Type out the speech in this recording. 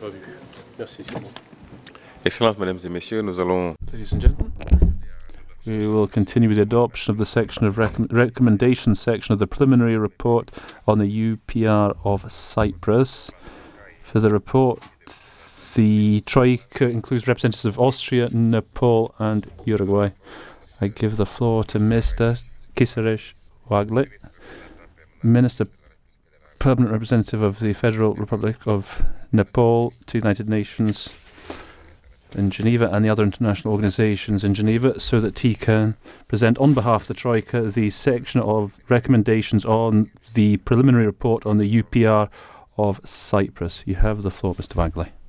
Excellences, Mesdames et Messieurs, nous allons... Ladies and gentlemen, we will continue with the adoption of the section of recommendations section of the preliminary report on the UPR of Cyprus. For the report, the Troika includes representatives of Austria, Nepal and Uruguay. I give the floor to Mr. Kisaresh Wagli, Minister Permanent Representative of the Federal Republic of Nepal to the United Nations in Geneva and the other international organisations in Geneva, so that he can present on behalf of the Troika the section of recommendations on the preliminary report on the UPR of Cyprus. You have the floor, Mr. Wagli.